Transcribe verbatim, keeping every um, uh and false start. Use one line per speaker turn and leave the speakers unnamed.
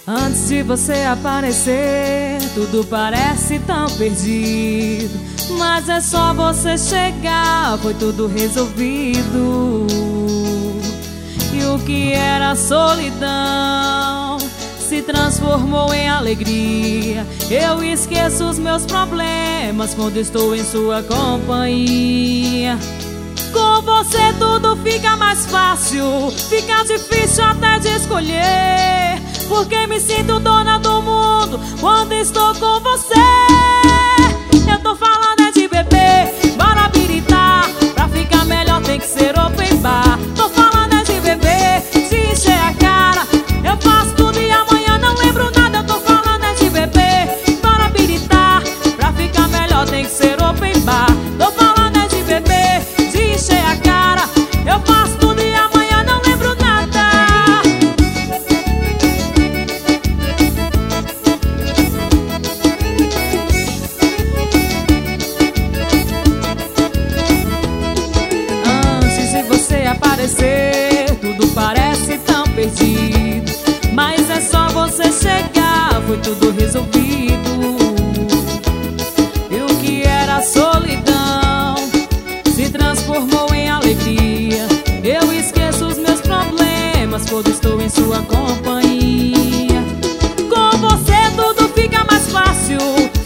Antes de você aparecer, tudo parece tão perdido, mas é só você chegar, foi tudo resolvido. E o que era solidão se transformou em alegria. Eu esqueço os meus problemas quando estou em sua companhia. Com você tudo fica mais fácil, fica difícil até de escolher, porque me sinto dona do mundo quando estou com você. Eu tô falando é de beber, bora habilitar, pra ficar melhor tem que ser open bar. Tô falando é de beber, de encher a cara, eu faço tudo e amanhã não lembro nada. Eu tô falando é de beber, bora habilitar, pra ficar melhor tem que ser open bar. Tô falando é de beber, de encher a cara, eu faço tudo e amanhã não lembro nada. Antes de você aparecer, tudo parece tão perdido, mas é só você chegar, foi tudo resolvido. E o que era solidão se transformou em alegria. Eu esqueço os meus problemas quando estou em sua companhia. Com você tudo fica mais fácil,